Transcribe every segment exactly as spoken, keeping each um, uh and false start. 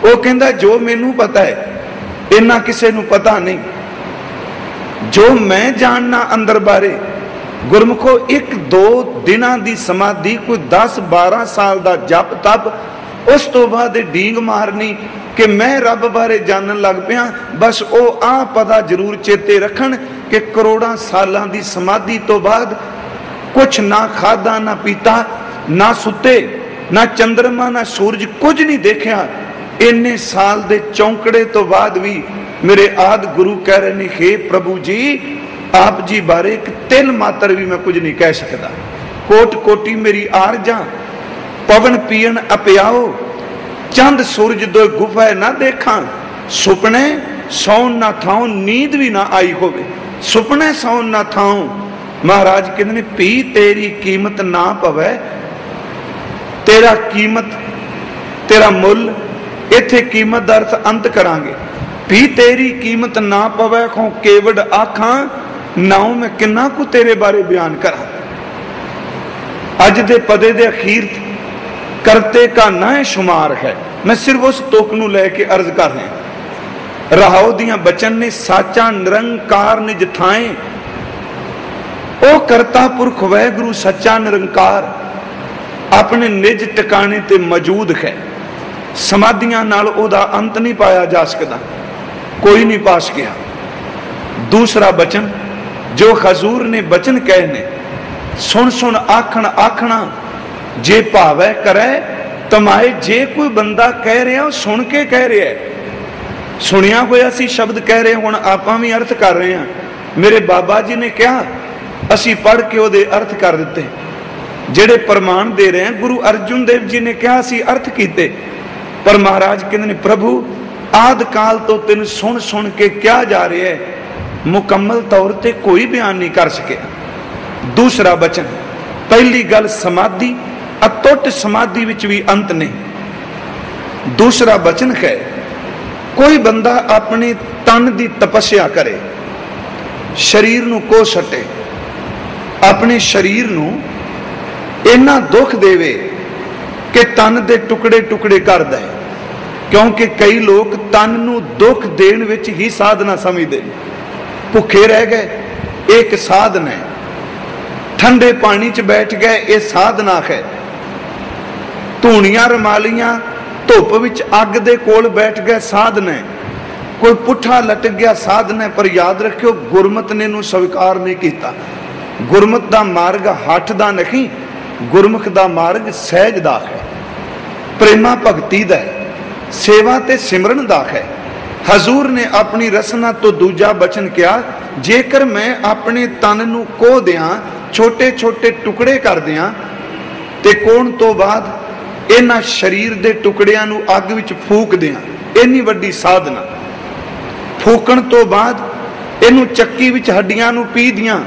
वो कहता जो मैनू पता है इन्ना किसी नू पता नहीं, जो मैं जानना अंदर बारे। गुरमुखो एक दो दिनां दी समाधि, कोई दस बारह साल दा जप तप, उस तो बाद डींग मारनी कि मैं रब बारे जानन लग पिया। बस वो आ पता जरूर चेते रखन कि करोड़ां सालां दी समाधि तो बाद कुछ ना खादा ना पीता, ना सुते, ना चंद्रमा ना सूरज, कुछ नहीं देखा। इन्ने साल दे चौंकड़े तो बाद भी मेरे आदि गुरु कह रहे ने, हे प्रभु जी आप जी बारे एक तिल मात्र भी मैं कुछ नहीं कह सकता। कोट कोटी मेरी आरजा, पवन पियन अपियाओ, चंद सूरज दो गुफा ना देखा। सुपने सौन ना थाओ, नींद भी ना आई होवे, सुपने सौन ना थाओ। महाराज कहते पी तेरी कीमत ना पवे, तेरा कीमत तेरा मुल, इथे कीमत दा अर्थ अंत करांगे। भी तेरी कीमत ना पवे खो केवड़ आखा, नाउ मैं किन्ना को तेरे बारे बयान करा। अज दे पदे दे अखीर करते का ना शुमार है। मैं सिर्फ उस तुक नूं लैके अर्ज कर रहा। रहाओ दियां बचन ने साचा निरंकार निज थाए, ओ करता पुरख वैगुरु सच्चा निरंकार अपने निज टिकाने ते मौजूद है। समाधियां नाल ओदा अंत नहीं पाया जा सकता, कोई नहीं पा सकिया। दूसरा बचन जो हजूर ने बचन कहे ने, सुन सुन आखण आखना जे भावै करे तमाए। जे कोई बंदा कह रहा सुन के कह रहा है, सुनिया होया सी शब्द कह रहे, हुण आपां भी अर्थ कर रहे हैं। मेरे बाबा जी ने कहा असी पढ़ के ओदे अर्थ कर दिते, जेड़े प्रमाण दे रहे हैं गुरु अर्जुन देव जी ने कहा सी अर्थ कीते। पर महाराज कहते हैं प्रभु आद काल तो तेन सुन सुन के क्या जा रहा है, मुकम्मल तौर पर कोई बयान नहीं कर सके। दूसरा बचन, पहली गल समाधि, अतुट समाधि विच भी अंत नहीं। दूसरा बचन है कोई बंदा अपने तन की तपस्या करे, शरीर नूं को सटे, अपने शरीर नूं इन्ना दुख देवे कि तन दे टुकड़े टुकड़े कर दे। क्योंकि कई लोग तन नूं दुख देण विच ही साधना समझते, भुखे रह गए एक साधना है, ठंडे पानी च बैठ गए ये साधना है, धूणियां रमा लियां धुप विच अग दे कोल बैठ गए साधना है, कोई पुठा लटक गया साधना है। पर याद रखियो गुरमत ने नूं स्वीकार नहीं किया। गुरमत दा मार्ग हठ दा नहीं, गुरमुख दा मार्ग सहज दा है, प्रेमा भगती दा है, सेवा ते सिमरन दा है। हजूर ने अपनी रसना तो दूजा बचन किया, जेकर मैं अपने तन नूं को दियां, छोटे छोटे टुकड़े कर दियां, ते कोण तो बाद इन्हां शरीर दे टुकड़ियां नूं अग विच फूक दियां, इन्नी वड्डी साधना। फूकण तो बाद इनू चक्की विच हड्डियां नूं पी दियां,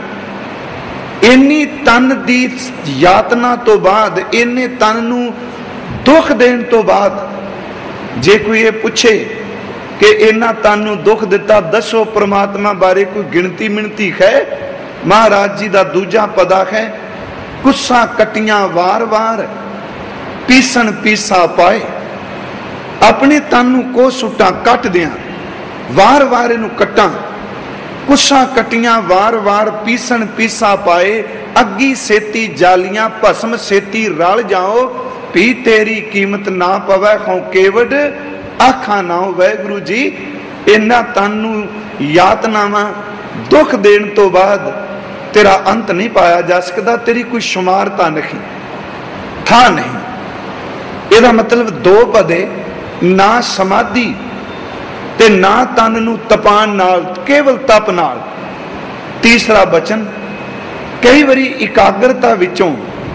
इन्नी तन दी यातना तो बाद, इन्ने तन नूं दुख देण तो बाद जे कोई ये पूछे कि इन्ना तन नूं दुख दिता, दसो परमात्मा बारे कोई गिणती मिणती है। महाराज जी का दूजा पदा है, कुस्सा कटियां वार वार पीसन पीसा पाए। अपने तन नूं को सुटा कट दियां, वार वार इनू कट्टा, कुस्सा कटियां वार वार पीसन पीसा पाए। अग्गी सेती जालियां भस्म सेती रल जाओ, भी तेरी कीमत ना पवै खौ केवड आखा नाओ। वाहिगुरु जी इन्हां तन नूं यातनावां दुख देण तो बाद तेरा अंत नहीं पाया जा सकता, तेरी कोई शुमारता नहीं, था नहीं। ਇਹਦਾ मतलब दो पदे, ना समाधि ते ना तन नूं तपान नाल, केवल तप नाल। तीसरा बचन, कई बारी इकाग्रता विचों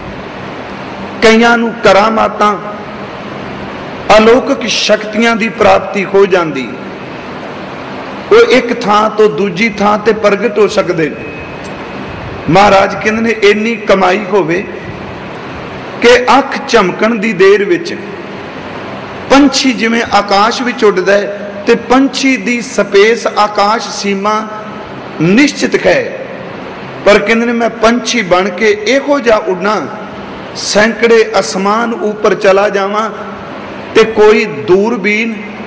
कईयां नूं करामातां अलौकिक शक्तियां दी प्राप्ति हो जाती, वो एक थां तो दूजी थां ते प्रगट हो सकते। महाराज कहते ने इन्नी कमाई होवे कि अख झमकण दी देर विच पंछी जिवें आकाश विच उड़दा है, ते पंछी दी स्पेस आकाश सीमा निश्चित है। पर कहते मैं पंछी बन के इहो जिहा उड़ना, सैकड़े आसमान ऊपर चला जावां ते कोई दूरबीन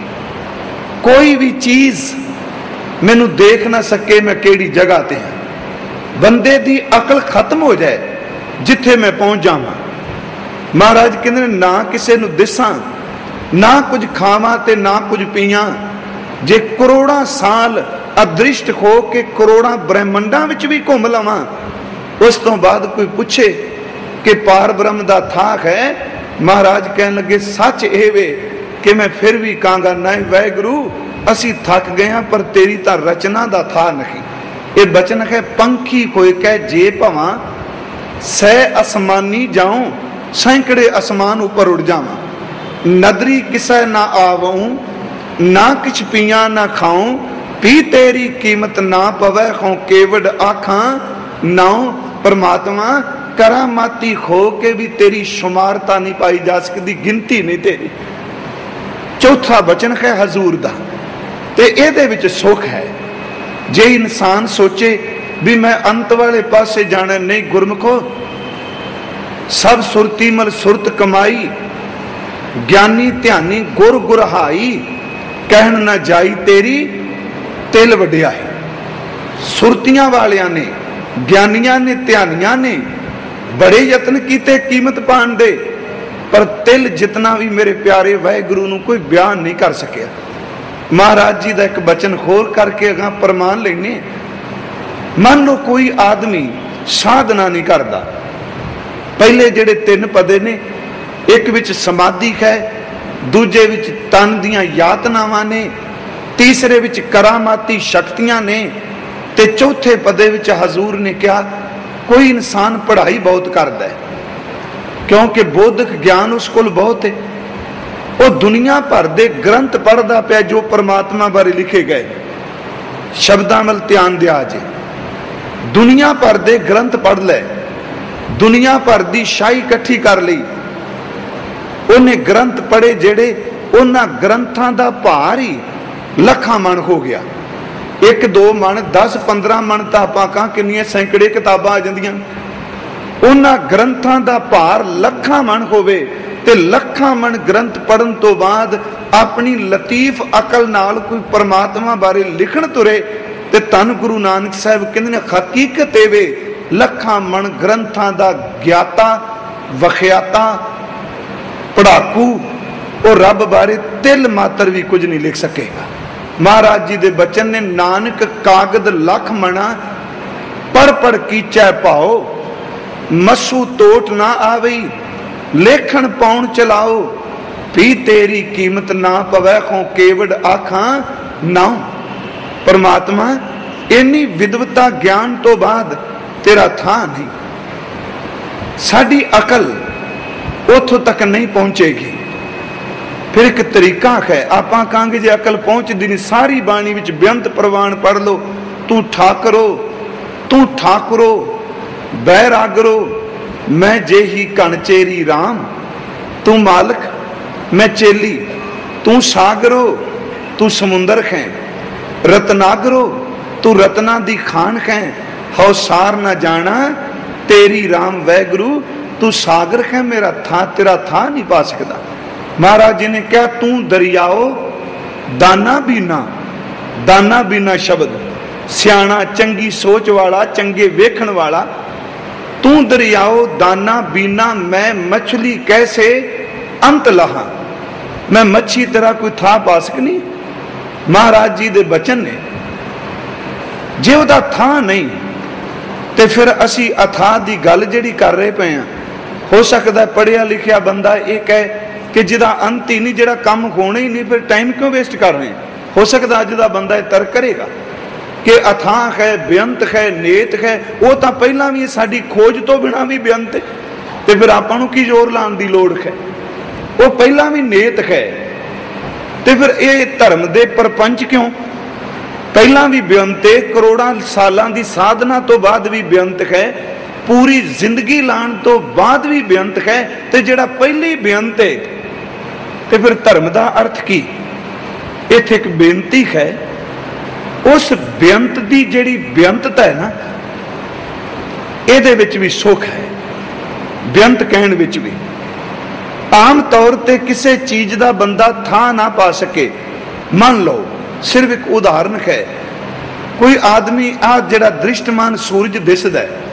कोई भी चीज मैनू देख ना सके मैं केड़ी जगह ते हाँ। बंदे दी अकल खत्म हो जाए जिथे मैं पहुंच जावां। महाराज कहते ना किसी नू दिसां, ना कुछ खावां ते ना कुछ पीवां, जे करोड़ां साल अदृष्ट हो के करोड़ां ब्रह्मंडां विच भी घुम लवां, उस तो बाद कोई पूछे कि पार ब्रह्म दा थाक है, महाराज कहन लगे सच ये वे कि मैं फिर भी कहांगा नहीं वाहिगुरू असी थक गए हैं, पर तेरी तां रचना दा था नहीं। ये बचन है पंखी कोई कह जे भवां सै आसमानी जाऊं, सैकड़े आसमान ऊपर उड़ जावां, नदरी किसै ना आवऊं, ना किछ पिया ना खाऊं, पी तेरी कीमत ना पवै खो केवड़ आखां नाऊं। परमात्मा करामाती खो के भी तेरी शुमारता नहीं पाई जा सकती, गिनती नहीं तेरी। चौथा बचन है हजूर दा, ते इहदे विच सुख है। जे इंसान सोचे भी मैं अंत वाले पासे जाना, नहीं गुरमुखो सब सुरती मल सुरत कमाई, ज्ञानी ध्यानी गुर गुरहाई, कहन न जाई तेरी तिल वड्याई। सुरतियां वालियां ने, ज्ञानियां ने, ध्यानियां ने बड़े यत्न किए कीमत पाने दे, पर तिल जितना भी मेरे प्यारे वाहिगुरु नूं कोई बयान नहीं कर सकिया। महाराज जी का एक बचन होर करके अगा प्रमाण लेने। मान लो कोई आदमी साधना नहीं करता, पहले जेड़े तीन पदे ने, एक विच समाधि है, दूजे विच तन दियां यातनावां ने, तीसरे विच करामाती शक्तियां ने, ते चौथे पदे विच हजूर ने कहा कोई इंसान पढ़ाई बहुत करता है, क्योंकि बौद्धिक ज्ञान उस कोल बहुत है, वो दुनिया भर दे ग्रंथ पढ़ता पाया जो परमात्मा बारे लिखे गए। शब्दां वल ध्यान दिया जे, दुनिया भर दे ग्रंथ पढ़ ले, दुनिया भर दी शाही इकट्ठी कर ली, उन्हें ग्रंथ पढ़े जेड़े, उन्हां ग्रंथां दा भार ही लखां मन हो गया। एक दो मन दस पंद्रह मन तो आपां कहां किन्नियां सैकड़े किताबां आ जांदियां। उन्हां ग्रंथां दा भार लखां मन होवे ते लखां मन ग्रंथ पढ़न तो बाद अपनी लतीफ अकल नाल कोई परमात्मा बारे लिखण तुरे ते धन गुरु नानक साहब कहंदे ने हकीकत ए वे लखां मन ग्रंथां दा ज्ञाता वख्याता पढ़ाकू और रब बारे तिल मात्र भी कुछ नहीं लिख सकेगा। महाराज जी दे बचन ने नानक कागद लख मना पढ़ पढ़ कीचै पाओ, मसू तोट ना आवई लेखन पाउन चलाओ, भी तेरी कीमत ना पवै खो केवड़ आखां नाऊ। परमात्मा इन्नी विद्वता ज्ञान तो बाद तेरा था नहीं, साडी अकल उथों तक नहीं पहुंचेगी। फिर एक तरीका है, आपां कहांगे जे अकल पहुंचदी नहीं, सारी बाणी विच बेअंत प्रवान पढ़ लो, तू ठाकरो तू ठाकुरो बैरागरो मैं जे ही कणचेरी राम, तू मालिक मैं चेली, तू सागरो तू समुंदर है, रत्नागरो तू रत्ना दी खान है, हौ सार ना जाना तेरी राम वैगुरु, तू सागर है मेरा था तेरा था नहीं पा सकता। महाराज जी ने कहा तू दरियाओ दाना बीना, दाना बीना शब्द सियाणा चंगी सोच वाला चंगे वेखण वाला, तू दरियाओ दाना बीना मैं मछली कैसे अंत लहा, मैं मच्छी तेरा कोई था पा सकनी। महाराज जी दे बचन ने जे उहदा था नहीं ते फिर असी अथाह दी गल जिहड़ी कर रहे पे हैं, हो सकता है पढ़िया लिखिया बंदा ये कहे कि जिहदा अंत ही नहीं, जिहड़ा काम होना ही नहीं, फिर टाइम क्यों वेस्ट कर रहे हैं। हो सकता अज दा बंदा तर्क करेगा कि अथाह है बेअंत है नेत है, वो तो पहला भी साडी खोज तो बिना भी बेअंत है, तो फिर आपां नूं की जोर लाने की लोड़ है, वो पहला भी नेत है, तो फिर ये धर्म दे परपंच क्यों पहला भी बेअंत है, करोड़ां सालां दी साधना तो बाद भी बेअंत है, पूरी जिंदगी लाण तो बाद भी बेअंत है, तो जिहड़ा पहले बेअंत है तो फिर धर्म का अर्थ की। इत्थे एक बेनती है, उस बेअंत की जिहड़ी बेअंतता है ना, इहदे विच भी सुख है, बेअंत कहण विच भी। आम तौर पर किसी चीज का बंदा था ना पा सके, मान लो सिर्फ एक उदाहरण है, कोई आदमी आ जड़ा दृष्टमान सूरज दिसदा है,